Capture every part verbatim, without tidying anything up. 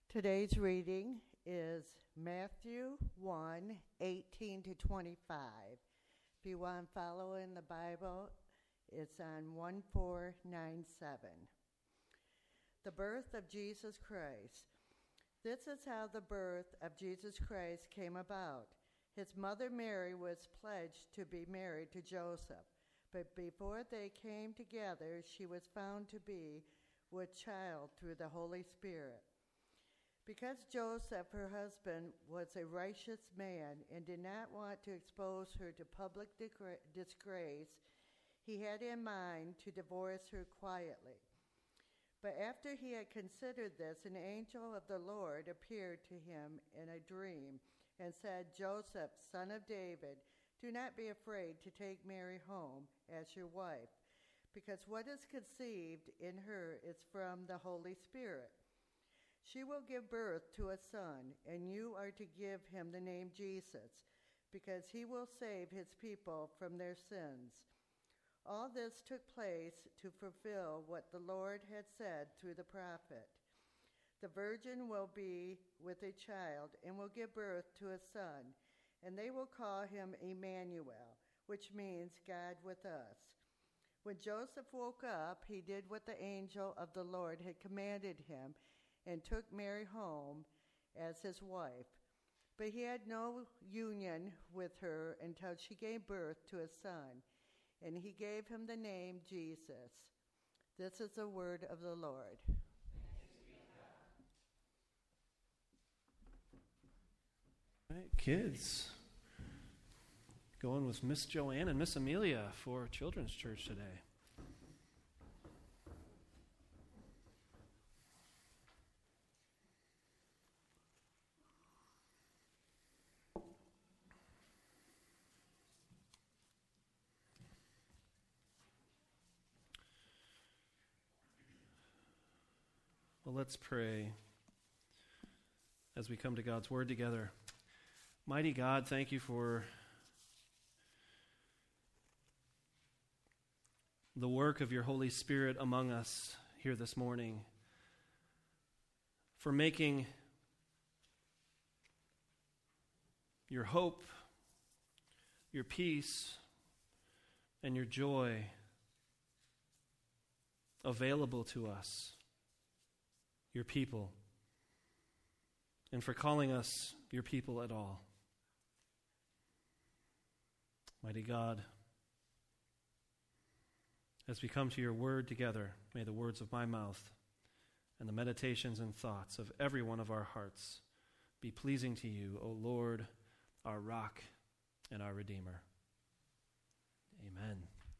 Today's reading is Matthew one, eighteen to twenty-five. If you want to follow in the Bible, it's on one four nine seven. The birth of Jesus Christ. This is how the birth of Jesus Christ came about. His mother Mary was pledged to be married to Joseph, but before they came together, she was found to be with child through the Holy Spirit. Because Joseph, her husband, was a righteous man and did not want to expose her to public disgrace, he had in mind to divorce her quietly. But after he had considered this, an angel of the Lord appeared to him in a dream and said, "Joseph, son of David, do not be afraid to take Mary home as your wife, because what is conceived in her is from the Holy Spirit. She will give birth to a son, and you are to give him the name Jesus, because he will save his people from their sins." All this took place to fulfill what the Lord had said through the prophet. The virgin will be with a child and will give birth to a son, and they will call him Emmanuel, which means God with us. When Joseph woke up, he did what the angel of the Lord had commanded him and took Mary home as his wife. But he had no union with her until she gave birth to a son, and he gave him the name Jesus. This is the word of the Lord. All right, kids, going with Miss Joanne and Miss Amelia for Children's Church today. Well, let's pray as we come to God's Word together. Mighty God, thank you for the work of your Holy Spirit among us here this morning, for making your hope, your peace, and your joy available to us, your people, and for calling us your people at all. Mighty God, as we come to your word together, may the words of my mouth and the meditations and thoughts of every one of our hearts be pleasing to you, O Lord, our rock and our Redeemer. Amen.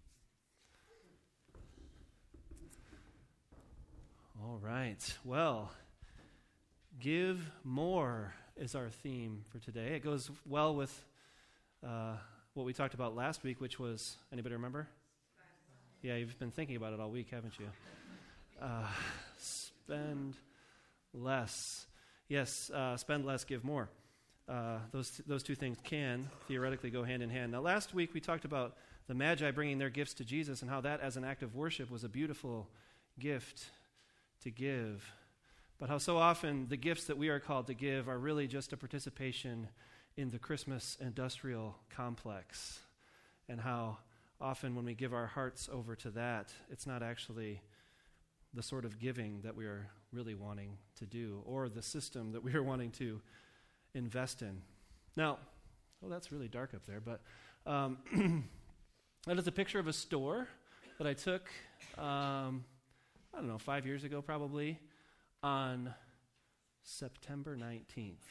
All right. Well, give more is our theme for today. It goes well with uh, what we talked about last week, which was, anybody remember? Yeah, you've been thinking about it all week, haven't you? Uh, spend less. Yes, uh, spend less, give more. Uh, those those two things can theoretically go hand in hand. Now, last week we talked about the Magi bringing their gifts to Jesus and how that, as an act of worship, was a beautiful gift to give, but how so often the gifts that we are called to give are really just a participation in the Christmas industrial complex, and how often when we give our hearts over to that, it's not actually the sort of giving that we are really wanting to do, or the system that we are wanting to invest in. Now, well, that's really dark up there, but um, that is a picture of a store that I took um, I don't know, five years ago probably, on September nineteenth.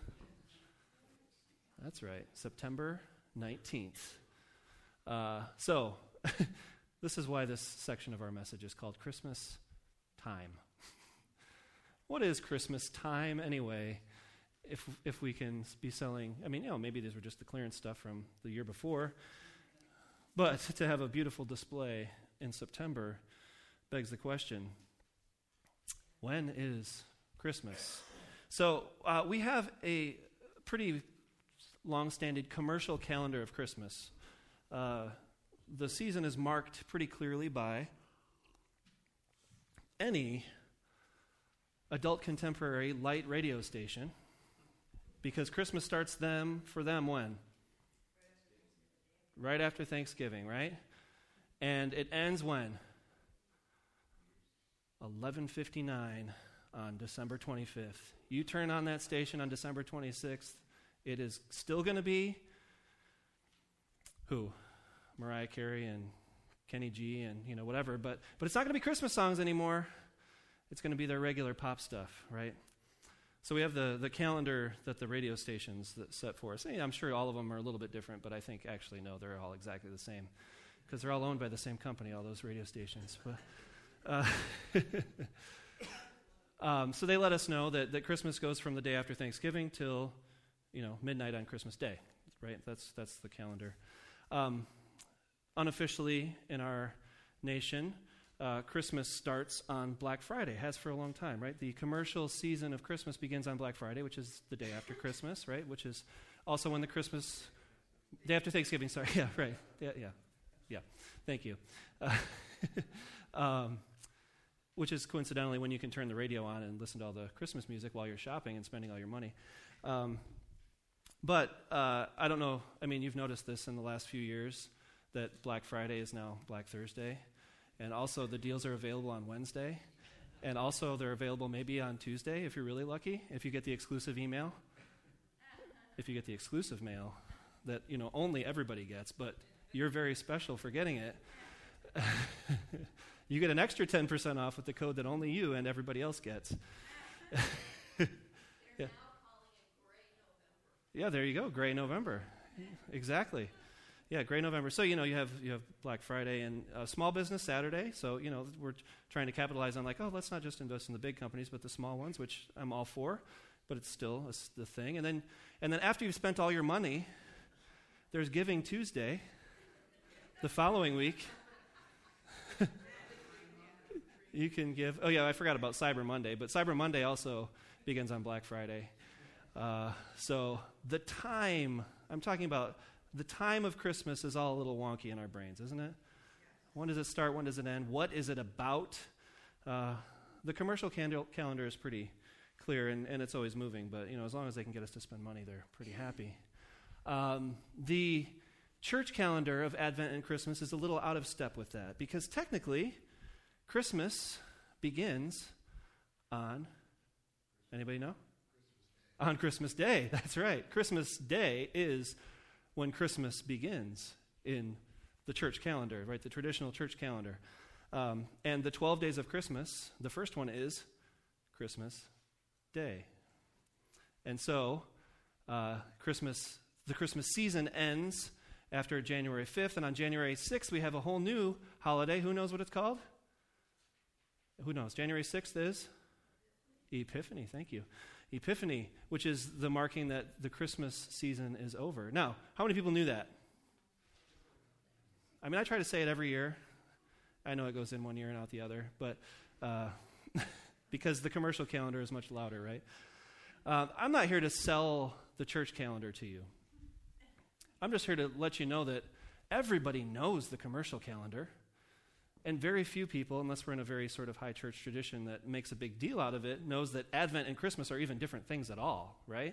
That's right, September nineteenth. Uh, so, this is why this section of our message is called Christmas Time. What is Christmas time anyway, if if we can be selling, I mean, you know, maybe these were just the clearance stuff from the year before, but to have a beautiful display in September begs the question, when is Christmas? So uh, we have a pretty long-standing commercial calendar of Christmas. Uh, the season is marked pretty clearly by any adult contemporary light radio station, because Christmas starts them for them when? Right after Thanksgiving, right? And it ends when? eleven fifty-nine on December twenty-fifth. You turn on that station on December twenty-sixth, it is still going to be who? Mariah Carey and Kenny G and, you know, whatever, but but it's not going to be Christmas songs anymore. It's going to be their regular pop stuff, right? So we have the, the calendar that the radio stations that set for us. Hey, I'm sure all of them are a little bit different, but I think actually, no, they're all exactly the same because they're all owned by the same company, all those radio stations. But, uh, um, so they let us know that, that Christmas goes from the day after Thanksgiving till, you know, midnight on Christmas Day, right? That's, that's the calendar. Um, unofficially in our nation, Uh, Christmas starts on Black Friday, has for a long time, right? The commercial season of Christmas begins on Black Friday, which is the day after Christmas, right? Which is also when the Christmas, day after Thanksgiving, sorry, yeah, right, yeah, yeah, yeah, thank you. Uh, um, which is coincidentally when you can turn the radio on and listen to all the Christmas music while you're shopping and spending all your money. Um, but uh, I don't know, I mean, you've noticed this in the last few years, that Black Friday is now Black Thursday. And also the deals are available on Wednesday. And also they're available maybe on Tuesday if you're really lucky, if you get the exclusive email. If you get the exclusive mail that, you know, only everybody gets, but you're very special for getting it. You get an extra ten percent off with the code that only you and everybody else gets. Yeah. Yeah, there you go, Gray November. Exactly. Yeah, Gray November. So, you know, you have you have Black Friday and uh, Small Business Saturday. So, you know, we're trying to capitalize on like, oh, let's not just invest in the big companies, but the small ones, which I'm all for, but it's still a, the thing. And then, and then after you've spent all your money, there's Giving Tuesday the following week. You can give, oh yeah, I forgot about Cyber Monday, but Cyber Monday also begins on Black Friday. Uh, so the time, I'm talking about the time of Christmas is all a little wonky in our brains, isn't it? When does it start? When does it end? What is it about? Uh, the commercial candle calendar is pretty clear, and, and it's always moving, but you know, as long as they can get us to spend money, they're pretty happy. Um, the church calendar of Advent and Christmas is a little out of step with that, because technically, Christmas begins on, anybody know? On Christmas Day, that's right. Christmas Day is when Christmas begins in the church calendar, right, the traditional church calendar. Um, and the twelve days of Christmas, the first one is Christmas Day. And so uh, Christmas, the Christmas season ends after January fifth, and on January sixth we have a whole new holiday. Who knows what it's called? Who knows? January sixth is Epiphany, thank you. Epiphany, which is the marking that the Christmas season is over. Now, how many people knew that? I mean, I try to say it every year. I know it goes in one year and out the other, but uh, because the commercial calendar is much louder, right? Uh, I'm not here to sell the church calendar to you. I'm just here to let you know that everybody knows the commercial calendar. And very few people, unless we're in a very sort of high church tradition that makes a big deal out of it, knows that Advent and Christmas are even different things at all, right?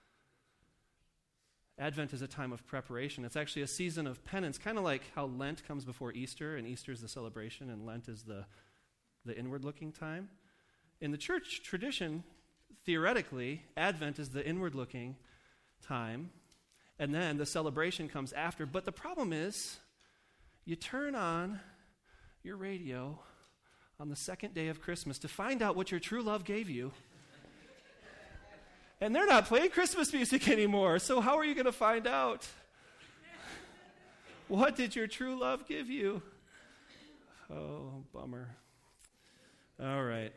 Advent is a time of preparation. It's actually a season of penance, kind of like how Lent comes before Easter, and Easter is the celebration, and Lent is the, the inward-looking time. In the church tradition, theoretically, Advent is the inward-looking time, and then the celebration comes after. But the problem is, you turn on your radio on the second day of Christmas to find out what your true love gave you. And they're not playing Christmas music anymore, so how are you going to find out? What did your true love give you? Oh, bummer. All right.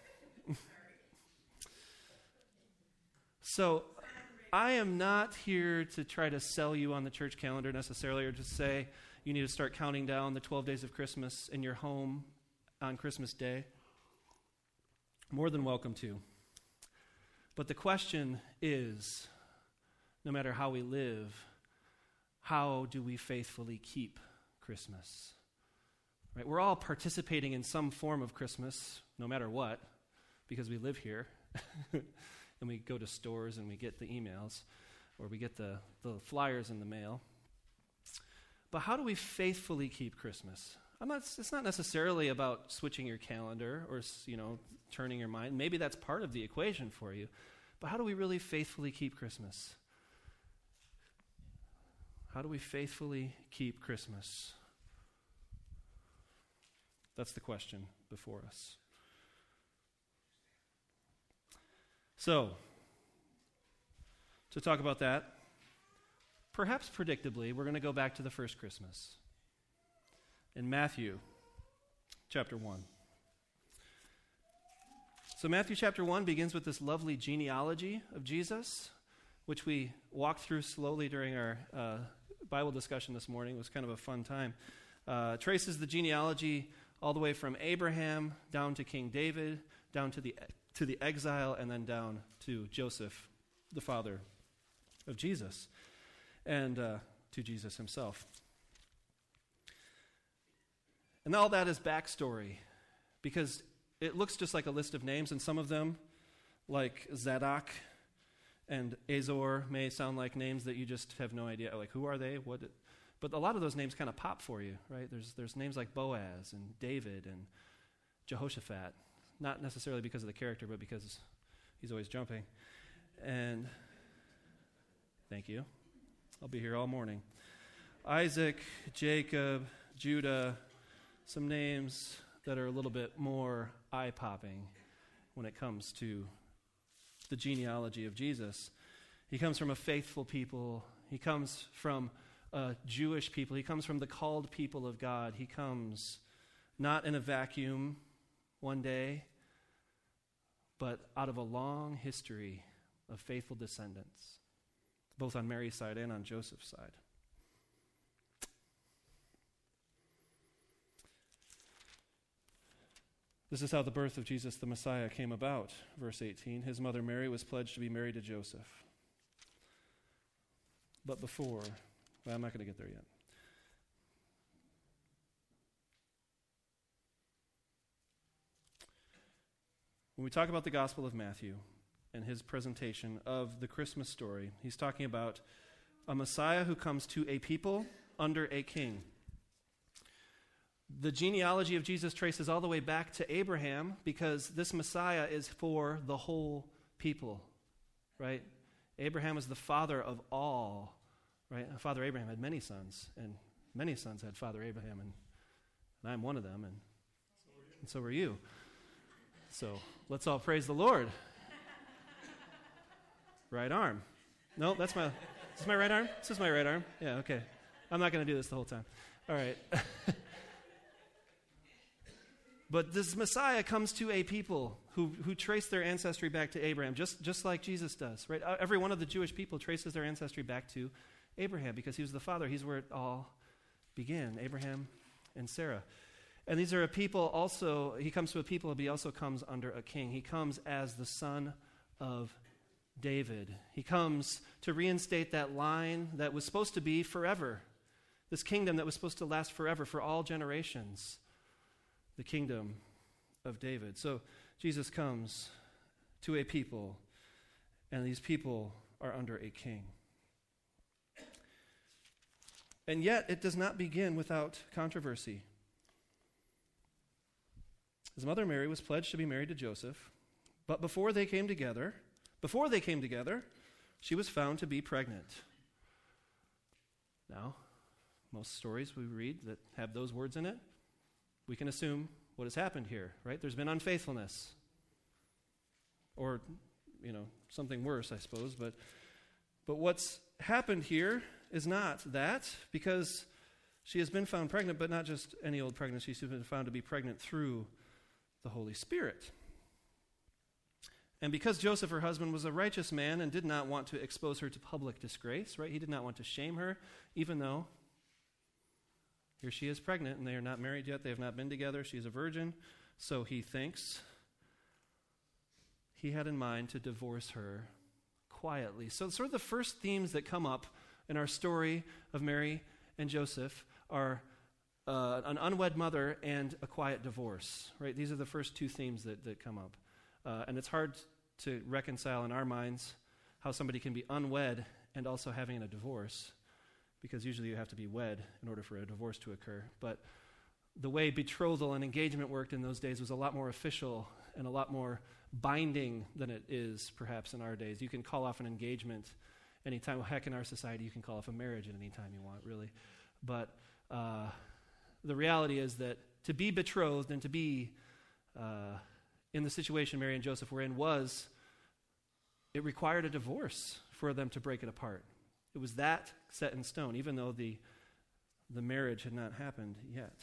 So, I am not here to try to sell you on the church calendar necessarily, or to say you need to start counting down the twelve days of Christmas in your home on Christmas Day. More than welcome to. But the question is, no matter how we live, how do we faithfully keep Christmas? Right? We're all participating in some form of Christmas, no matter what, because we live here and we go to stores and we get the emails or we get the, the flyers in the mail. But how do we faithfully keep Christmas? I'm not, it's not necessarily about switching your calendar or, you know, turning your mind. Maybe that's part of the equation for you. But how do we really faithfully keep Christmas? How do we faithfully keep Christmas? That's the question before us. So, to talk about that, perhaps predictably, we're going to go back to the first Christmas. In Matthew chapter one. So Matthew chapter one begins with this lovely genealogy of Jesus, which we walked through slowly during our uh, Bible discussion this morning. It was kind of a fun time. Uh, traces the genealogy all the way from Abraham down to King David, down to the to the exile, and then down to Joseph, the father of Jesus, and uh, to Jesus himself. And all that is backstory, because it looks just like a list of names, and some of them, like Zadok and Azor, may sound like names that you just have no idea, like who are they? What? But a lot of those names kind of pop for you, right? There's there's names like Boaz and David and Jehoshaphat, not necessarily because of the character, but because he's always jumping. And thank you. I'll be here all morning. Isaac, Jacob, Judah, some names that are a little bit more eye-popping when it comes to the genealogy of Jesus. He comes from a faithful people. He comes from a Jewish people. He comes from the called people of God. He comes not in a vacuum one day, but out of a long history of faithful descendants, both on Mary's side and on Joseph's side. This is how the birth of Jesus the Messiah came about. Verse eighteen, his mother Mary was pledged to be married to Joseph. But before, well, I'm not going to get there yet. When we talk about the Gospel of Matthew and his presentation of the Christmas story, he's talking about a Messiah who comes to a people under a king. The genealogy of Jesus traces all the way back to Abraham because this Messiah is for the whole people, right? Abraham is the father of all, right? Father Abraham had many sons, and many sons had Father Abraham, and, and I'm one of them, and, and so were you. So let's all praise the Lord. Right arm. No, that's my, is this my right arm? This is my right arm? Yeah, okay. I'm not going to do this the whole time. All right. But this Messiah comes to a people who, who trace their ancestry back to Abraham, just, just like Jesus does, right? Every one of the Jewish people traces their ancestry back to Abraham because he was the father. He's where it all began, Abraham and Sarah. And these are a people also, he comes to a people, but he also comes under a king. He comes as the son of David. He comes to reinstate that line that was supposed to be forever, this kingdom that was supposed to last forever, for all generations. The kingdom of David. So Jesus comes to a people, and these people are under a king. And yet, it does not begin without controversy. His mother Mary was pledged to be married to Joseph, but before they came together, before they came together, she was found to be pregnant. Now, most stories we read that have those words in it, we can assume what has happened here, right? There's been unfaithfulness. Or, you know, something worse, I suppose. But, but what's happened here is not that, because she has been found pregnant, but not just any old pregnancy. She's been found to be pregnant through the Holy Spirit. And because Joseph, her husband, was a righteous man and did not want to expose her to public disgrace, right? He did not want to shame her, even though here she is pregnant, and they are not married yet. They have not been together. She is a virgin. So he thinks he had in mind to divorce her quietly. So sort of the first themes that come up in our story of Mary and Joseph are uh, an unwed mother and a quiet divorce, right? These are the first two themes that, that come up. Uh, and it's hard to reconcile in our minds how somebody can be unwed and also having a divorce, because usually you have to be wed in order for a divorce to occur. But the way betrothal and engagement worked in those days was a lot more official and a lot more binding than it is perhaps in our days. You can call off an engagement anytime. Well, heck, in our society, you can call off a marriage at any time you want, really. But uh, the reality is that to be betrothed and to be uh, in the situation Mary and Joseph were in was, it required a divorce for them to break it apart. It was that set in stone, even though the, the marriage had not happened yet.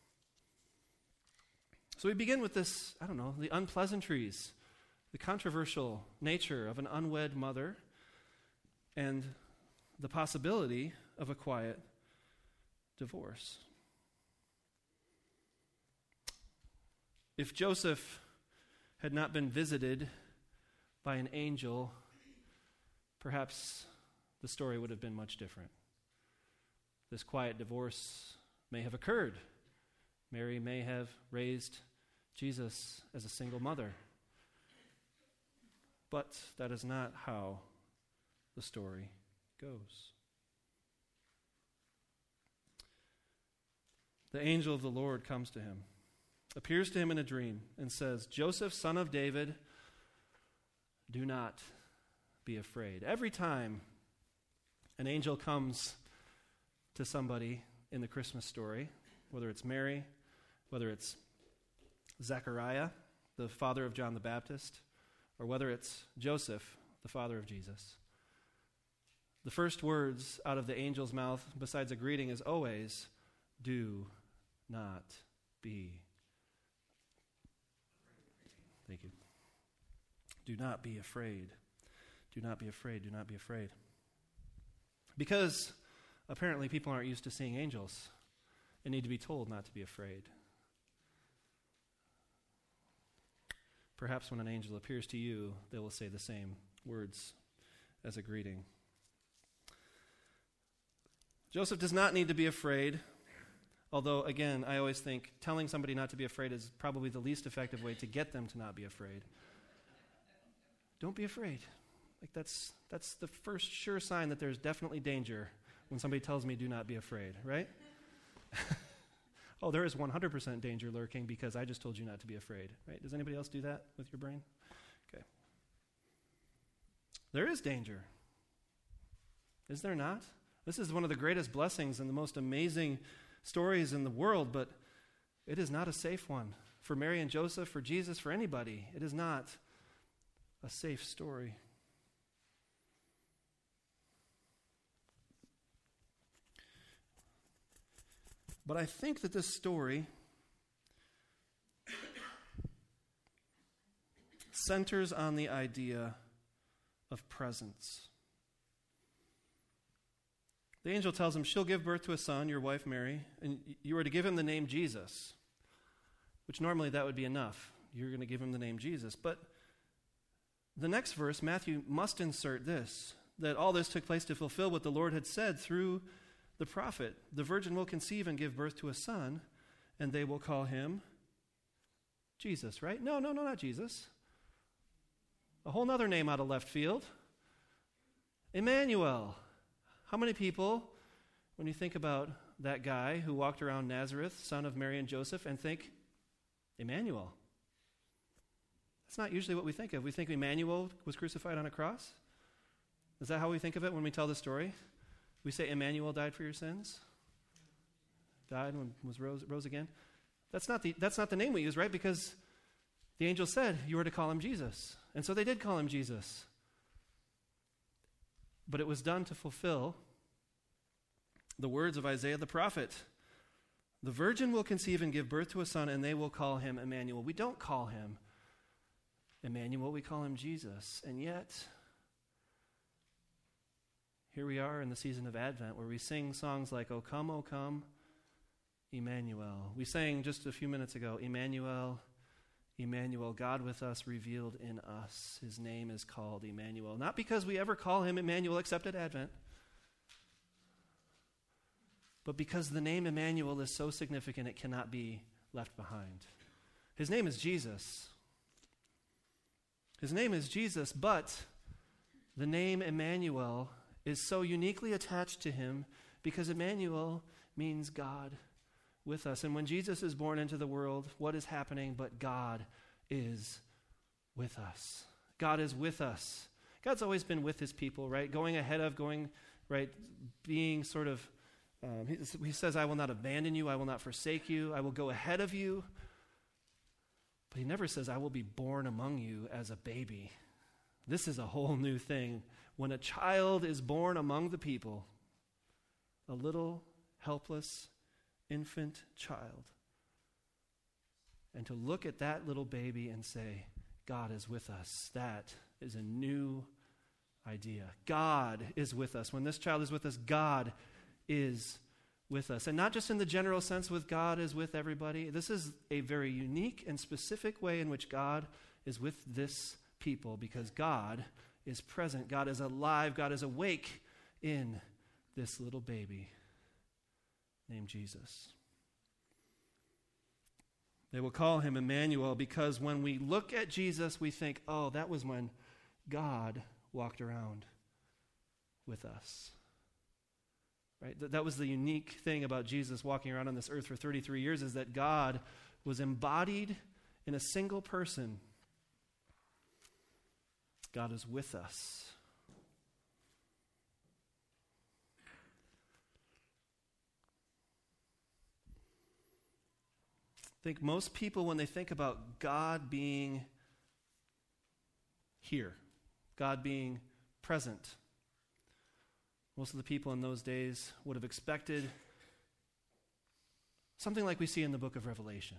So we begin with this, I don't know, the unpleasantries, the controversial nature of an unwed mother, and the possibility of a quiet divorce. If Joseph had not been visited by an angel, perhaps the story would have been much different. This quiet divorce may have occurred. Mary may have raised Jesus as a single mother. But that is not how the story goes. The angel of the Lord comes to him, appears to him in a dream, and says, "Joseph, son of David, do not be afraid." Every time an angel comes to somebody in the Christmas story, whether it's Mary, whether it's Zechariah, the father of John the Baptist, or whether it's Joseph, the father of Jesus, the first words out of the angel's mouth, besides a greeting, is always, "Do not be." Thank you. Do not be afraid. Do not be afraid. Do not be afraid. Because apparently people aren't used to seeing angels and need to be told not to be afraid. Perhaps when an angel appears to you, they will say the same words as a greeting. Joseph does not need to be afraid, although, again, I always think telling somebody not to be afraid is probably the least effective way to get them to not be afraid. Don't be afraid. Like that's that's the first sure sign that there's definitely danger when somebody tells me do not be afraid, right? Oh, there is one hundred percent danger lurking because I just told you not to be afraid, right? Does anybody else do that with your brain? Okay. There is danger. Is there not? This is one of the greatest blessings and the most amazing stories in the world, but it is not a safe one. For Mary and Joseph, for Jesus, for anybody, it is not a safe story. But I think that this story centers on the idea of presence. The angel tells him, she'll give birth to a son, your wife Mary, and you are to give him the name Jesus, which normally that would be enough. You're going to give him the name Jesus. But the next verse, Matthew must insert this, that all this took place to fulfill what the Lord had said through the prophet. The virgin will conceive and give birth to a son, and they will call him Jesus, right? No, no, no, not Jesus. A whole other name out of left field. Emmanuel. How many people, when you think about that guy who walked around Nazareth, son of Mary and Joseph, and think, Emmanuel? That's not usually what we think of. We think Emmanuel was crucified on a cross. Is that how we think of it when we tell the story? We say Emmanuel died for your sins, died and was rose, rose again. That's not the that's not the name we use, right? Because the angel said you were to call him Jesus. And so they did call him Jesus. But it was done to fulfill the words of Isaiah the prophet. The virgin will conceive and give birth to a son, and they will call him Emmanuel. We don't call him Emmanuel, we call him Jesus. And yet, here we are in the season of Advent where we sing songs like, O come, O come, Emmanuel. We sang just a few minutes ago, Emmanuel, Emmanuel, God with us, revealed in us. His name is called Emmanuel. Not because we ever call him Emmanuel except at Advent, but because the name Emmanuel is so significant it cannot be left behind. His name is Jesus. His name is Jesus, but the name Emmanuel is so uniquely attached to him because Emmanuel means God with us. And when Jesus is born into the world, what is happening but God is with us. God is with us. God's always been with his people, right? Going ahead of, going, right, being sort of, um, he, he says, I will not abandon you, I will not forsake you, I will go ahead of you. But he never says, I will be born among you as a baby. This is a whole new thing. When a child is born among the people, a little helpless infant child, and to look at that little baby and say, God is with us, that is a new idea. God is with us. When this child is with us, God is with us. And not just in the general sense with God is with everybody. This is a very unique and specific way in which God is with this people, because God is present. God is alive. God is awake in this little baby named Jesus. They will call him Emmanuel because when we look at Jesus, we think, oh, that was when God walked around with us. Right? Th- that was the unique thing about Jesus walking around on this earth for thirty-three years, is that God was embodied in a single person. God is with us. I think most people, when they think about God being here, God being present, most of the people in those days would have expected something like we see in the book of Revelation.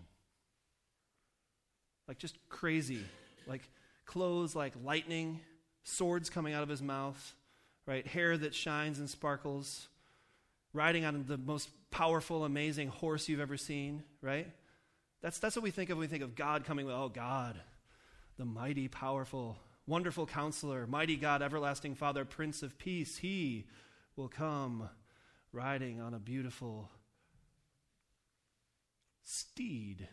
Like just crazy, like clothes like lightning, swords coming out of his mouth, right? Hair that shines and sparkles, riding on the most powerful, amazing horse you've ever seen, right? That's that's what we think of when we think of God coming. Oh, God, the mighty, powerful, wonderful counselor, mighty God, everlasting Father, Prince of Peace. He will come riding on a beautiful steed.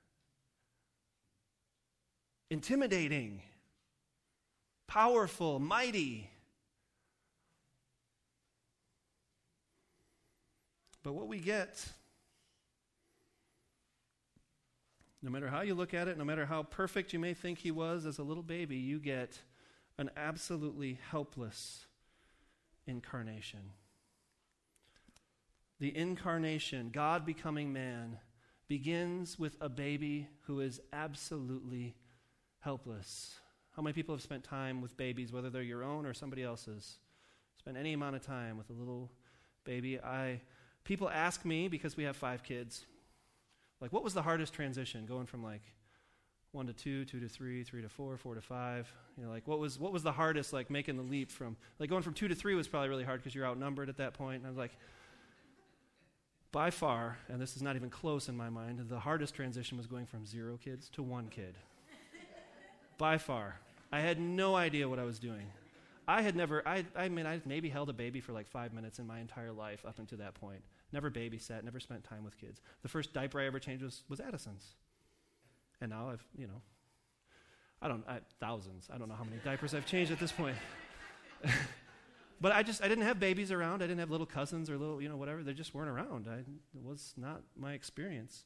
Intimidating, powerful, mighty. But what we get, no matter how you look at it, no matter how perfect you may think he was as a little baby, you get an absolutely helpless incarnation. The incarnation, God becoming man, begins with a baby who is absolutely helpless. How many people have spent time with babies, whether they're your own or somebody else's? Spend any amount of time with a little baby. I people ask me, because we have five kids, like, what was the hardest transition going from like one to two, two to three, three to four, four to five? You know, like what was what was the hardest, like making the leap from, like going from two to three was probably really hard because you're outnumbered at that point. And I was like, by far, and this is not even close in my mind, the hardest transition was going from zero kids to one kid. By far. I had no idea what I was doing. I had never, I, I mean, I maybe held a baby for like five minutes in my entire life up until that point. Never babysat, never spent time with kids. The first diaper I ever changed was, was Addison's. And now I've, you know, I don't, I, thousands. I don't know how many diapers I've changed at this point. But I just, I didn't have babies around. I didn't have little cousins or little, you know, whatever. They just weren't around. I, it was not my experience.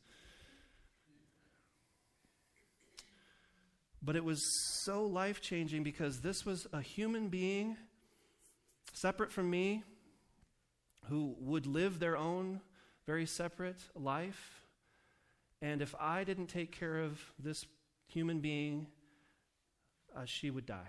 But it was so life-changing because this was a human being separate from me who would live their own very separate life. And if I didn't take care of this human being, uh, she would die.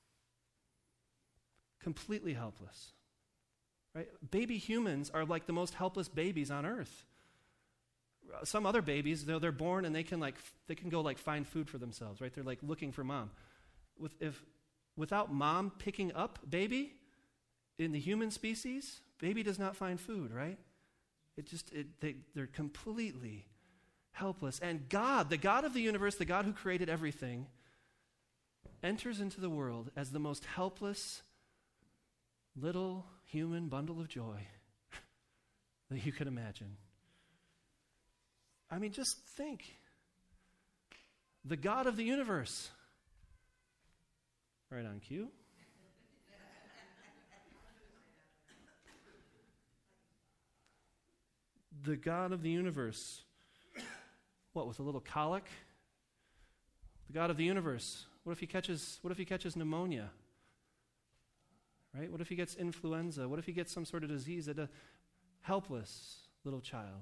Completely helpless. Right? Baby humans are like the most helpless babies on earth. Some other babies, they're, they're born and they can like they can go like find food for themselves, right? They're like looking for mom. With if without mom picking up baby in the human species, baby does not find food, right? It just it they they're completely helpless. And God, the God of the universe, the God who created everything, enters into the world as the most helpless little human bundle of joy that you could imagine. I mean, just think. The God of the universe Right on cue. The God of the universe. What, with a little colic? The God of the universe. What if he catches, what if he catches pneumonia? Right? What if he gets influenza? What if he gets some sort of disease at a helpless little child?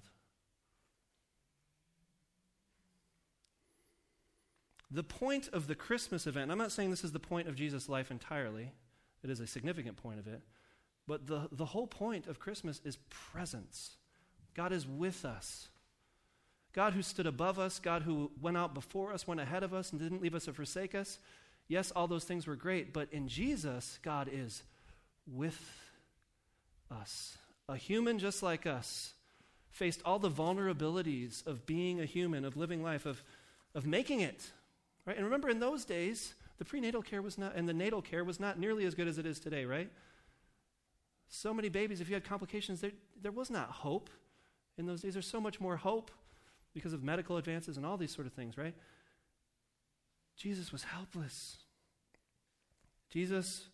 The point of the Christmas event, I'm not saying this is the point of Jesus' life entirely. It is a significant point of it. But the, the whole point of Christmas is presence. God is with us. God who stood above us, God who went out before us, went ahead of us, and didn't leave us or forsake us. Yes, all those things were great, but in Jesus, God is with us. A human just like us faced all the vulnerabilities of being a human, of living life, of, of making it. Right? And remember, in those days, the prenatal care was not, and the natal care was not nearly as good as it is today, right? So many babies, if you had complications, there, there was not hope in those days. There's so much more hope because of medical advances and all these sort of things, right? Jesus was helpless. Jesus,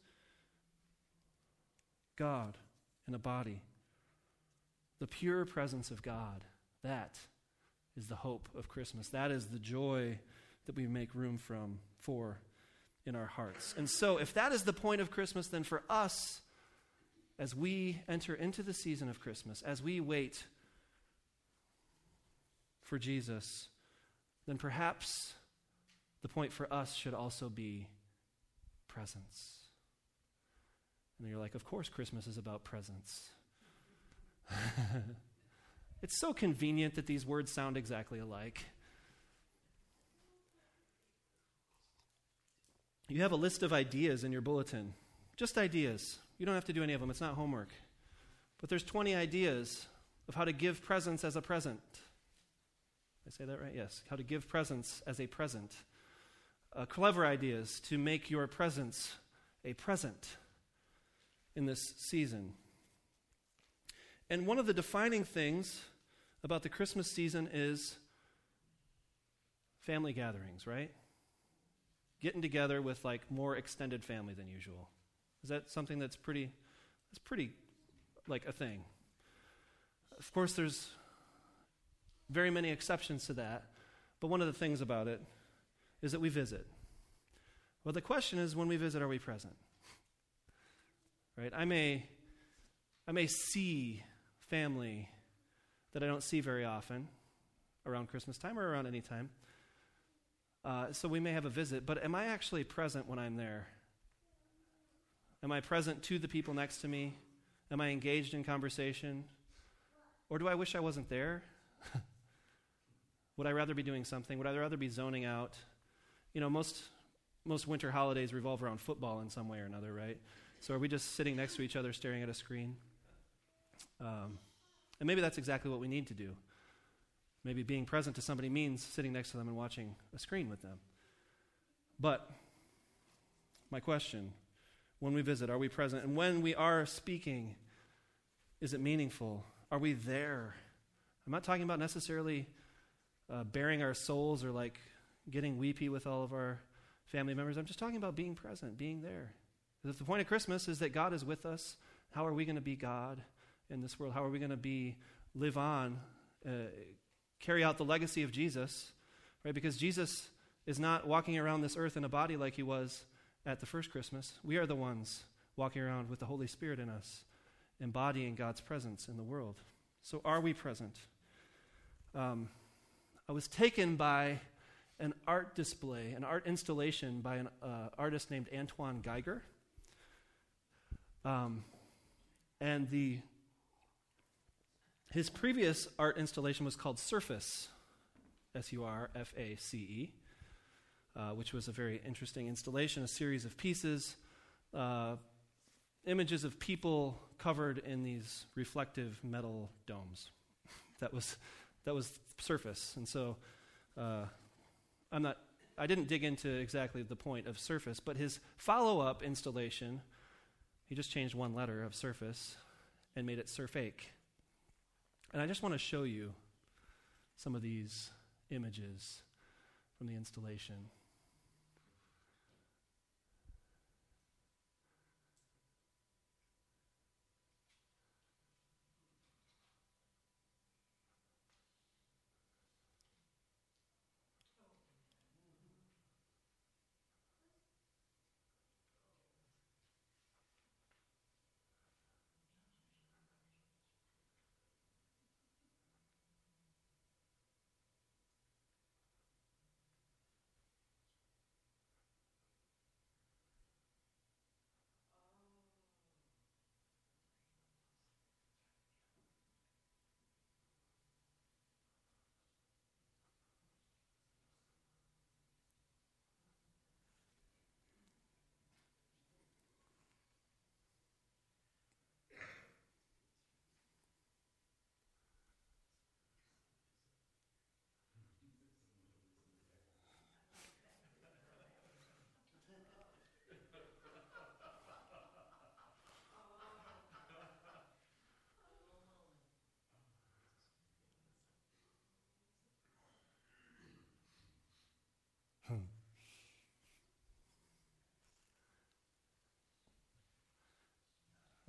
God in a body, the pure presence of God, that is the hope of Christmas. That is the joy that we make room from for in our hearts. And so if that is the point of Christmas, then for us, as we enter into the season of Christmas, as we wait for Jesus, then perhaps the point for us should also be presence. And you're like, of course Christmas is about presence. It's so convenient that these words sound exactly alike. You have a list of ideas in your bulletin. Just ideas. You don't have to do any of them. It's not homework. But there's twenty ideas of how to give presents as a present. Did I say that right? Yes. How to give presents as a present. Uh, clever ideas to make your presence a present in this season. And one of the defining things about the Christmas season is family gatherings, right? Getting together with like more extended family than usual. Is that something that's pretty, that's pretty like a thing? Of course, there's very many exceptions to that, but one of the things about it is that we visit. Well, the question is, when we visit, are we present? Right? I may, I may see family that I don't see very often around Christmas time or around any time. Uh, so we may have a visit, but am I actually present when I'm there? Am I present to the people next to me? Am I engaged in conversation? Or do I wish I wasn't there? Would I rather be doing something? Would I rather be zoning out? You know, most most winter holidays revolve around football in some way or another, right? So are we just sitting next to each other staring at a screen? Um, and maybe that's exactly what we need to do. Maybe being present to somebody means sitting next to them and watching a screen with them. But my question, when we visit, are we present? And when we are speaking, is it meaningful? Are we there? I'm not talking about necessarily uh, bearing our souls or like getting weepy with all of our family members. I'm just talking about being present, being there. Because if the point of Christmas is that God is with us, how are we going to be God in this world? How are we going to be, live on, uh, carry out the legacy of Jesus, right? Because Jesus is not walking around this earth in a body like he was at the first Christmas. We are the ones walking around with the Holy Spirit in us, embodying God's presence in the world. So are we present? Um, I was taken by an art display, an art installation by an uh, artist named Antoine Geiger. Um, and the his previous art installation was called Surface, S U R F A C E, uh, which was a very interesting installation, a series of pieces, uh, images of people covered in these reflective metal domes. That was that was Surface. And so uh, I'm not, I didn't dig into exactly the point of Surface, but his follow-up installation, he just changed one letter of Surface and made it Surfake. And I just want to show you some of these images from the installation.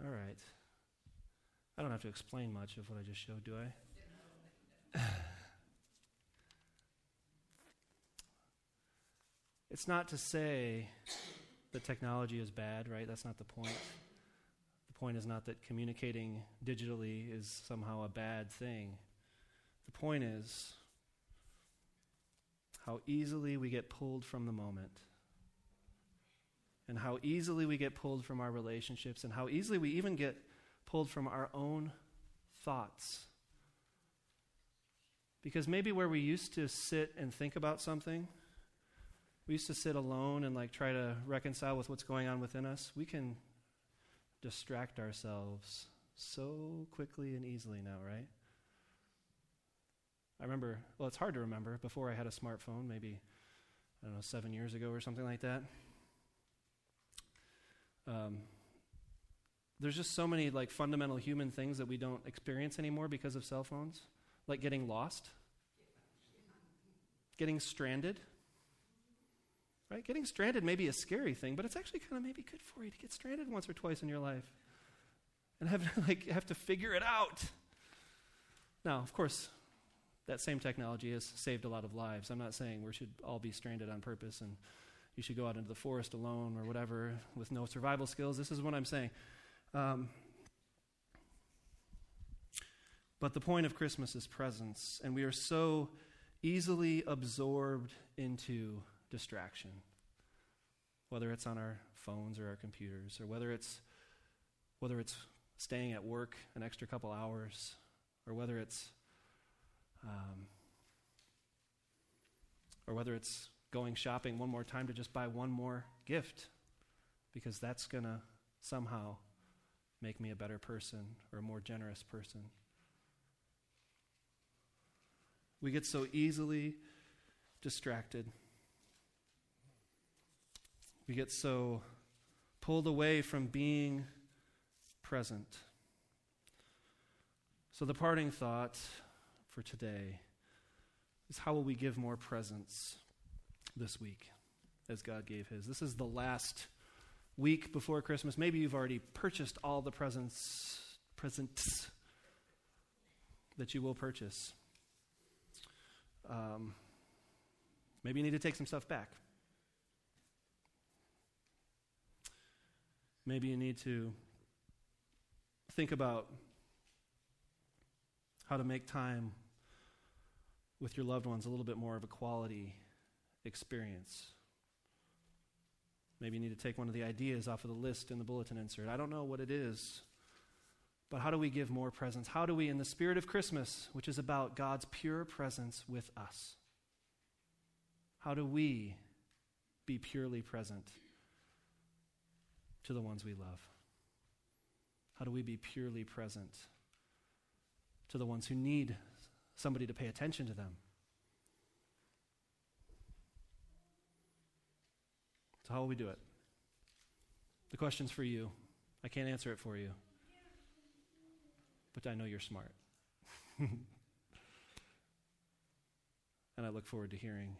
All right. I don't have to explain much of what I just showed, do I? It's not to say that technology is bad, right? That's not the point. The point is not that communicating digitally is somehow a bad thing. The point is how easily we get pulled from the moment, and how easily we get pulled from our relationships, and how easily we even get pulled from our own thoughts. Because maybe where we used to sit and think about something, we used to sit alone and like try to reconcile with what's going on within us, we can distract ourselves so quickly and easily now, right? I remember, well, it's hard to remember, before I had a smartphone, maybe, I don't know, seven years ago or something like that. Um, there's just so many like fundamental human things that we don't experience anymore because of cell phones, like getting lost, getting stranded. Right? Getting stranded may be a scary thing, but it's actually kind of maybe good for you to get stranded once or twice in your life and have like have to figure it out. Now, of course, that same technology has saved a lot of lives. I'm not saying we should all be stranded on purpose and you should go out into the forest alone or whatever with no survival skills. This is what I'm saying. Um, but the point of Christmas is presence, and we are so easily absorbed into distraction, whether it's on our phones or our computers, or whether it's whether it's staying at work an extra couple hours, or whether it's um, or whether it's going shopping one more time to just buy one more gift, because that's going to somehow make me a better person or a more generous person. We get so easily distracted. We get so pulled away from being present. So the parting thought for today is, how will we give more presence this week as God gave his? This is the last week before Christmas. Maybe you've already purchased all the presents, presents that you will purchase. Um, maybe you need to take some stuff back. Maybe you need to think about how to make time with your loved ones a little bit more of a quality experience. Maybe you need to take one of the ideas off of the list in the bulletin insert. I don't know what it is, but how do we give more presence? How do we, in the spirit of Christmas, which is about God's pure presence with us, how do we be purely present to the ones we love? How do we be purely present to the ones who need somebody to pay attention to them? So how will we do it? The question's for you. I can't answer it for you, but I know you're smart. And I look forward to hearing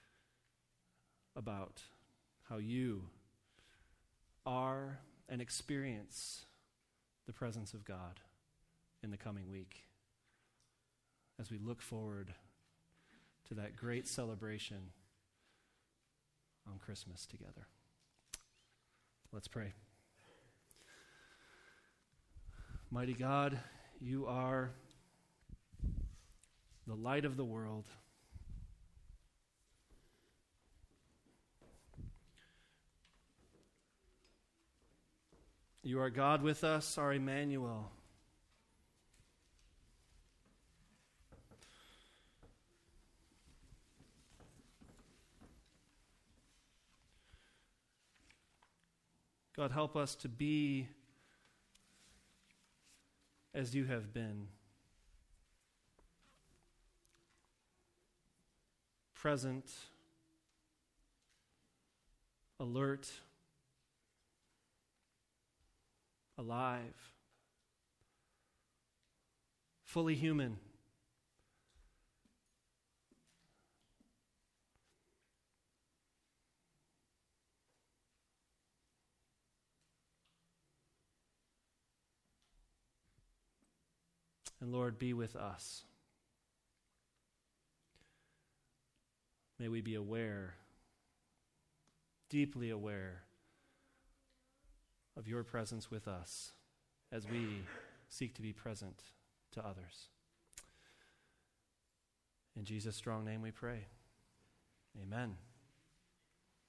about how you are and experience the presence of God in the coming week as we look forward to that great celebration on Christmas together. Let's pray. Mighty God, you are the light of the world. You are God with us, our Emmanuel. God, help us to be as you have been. Present, alert, alive, fully human. And Lord, be with us. May we be aware, deeply aware of your presence with us as we seek to be present to others. In Jesus' strong name we pray. Amen.